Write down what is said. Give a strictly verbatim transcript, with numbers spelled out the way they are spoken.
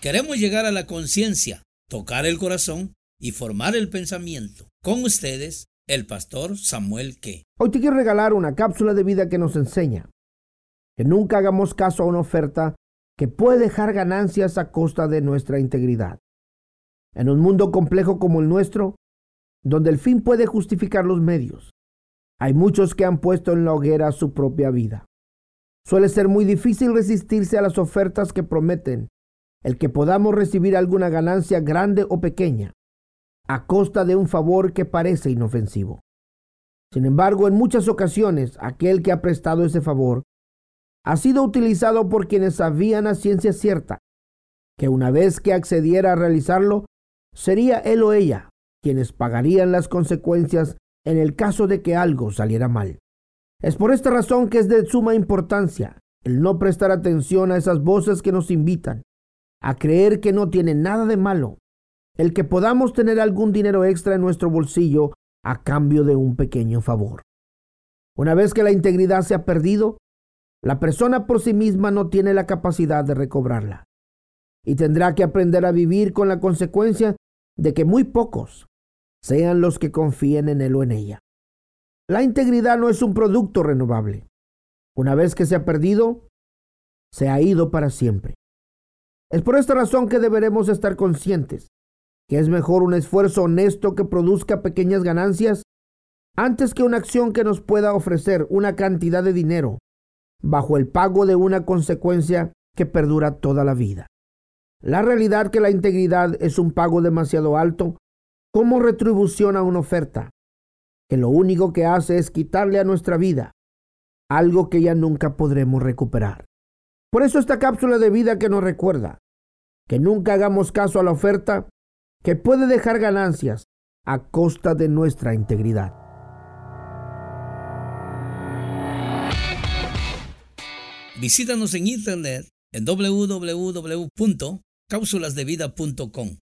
Queremos llegar a la conciencia, tocar el corazón y formar el pensamiento. Con ustedes, el pastor Samuel Ke. Hoy te quiero regalar una cápsula de vida que nos enseña que nunca hagamos caso a una oferta que puede dejar ganancias a costa de nuestra integridad. En un mundo complejo como el nuestro, donde el fin puede justificar los medios, hay muchos que han puesto en la hoguera su propia vida. Suele ser muy difícil resistirse a las ofertas que prometen el que podamos recibir alguna ganancia grande o pequeña, a costa de un favor que parece inofensivo. Sin embargo, en muchas ocasiones, aquel que ha prestado ese favor ha sido utilizado por quienes sabían a ciencia cierta que una vez que accediera a realizarlo, sería él o ella quienes pagarían las consecuencias en el caso de que algo saliera mal. Es por esta razón que es de suma importancia el no prestar atención a esas voces que nos invitan a creer que no tiene nada de malo el que podamos tener algún dinero extra en nuestro bolsillo a cambio de un pequeño favor. Una vez que la integridad se ha perdido, la persona por sí misma no tiene la capacidad de recobrarla y tendrá que aprender a vivir con la consecuencia de que muy pocos sean los que confíen en él o en ella. La integridad no es un producto renovable. Una vez que se ha perdido, se ha ido para siempre. Es por esta razón que deberemos estar conscientes que es mejor un esfuerzo honesto que produzca pequeñas ganancias antes que una acción que nos pueda ofrecer una cantidad de dinero bajo el pago de una consecuencia que perdura toda la vida. La realidad que la integridad es un pago demasiado alto como retribución a una oferta que lo único que hace es quitarle a nuestra vida algo que ya nunca podremos recuperar. Por eso esta cápsula de vida que nos recuerda que nunca hagamos caso a la oferta que puede dejar ganancias a costa de nuestra integridad. Visítanos en internet en doble u doble u doble u punto cápsulas de vida punto com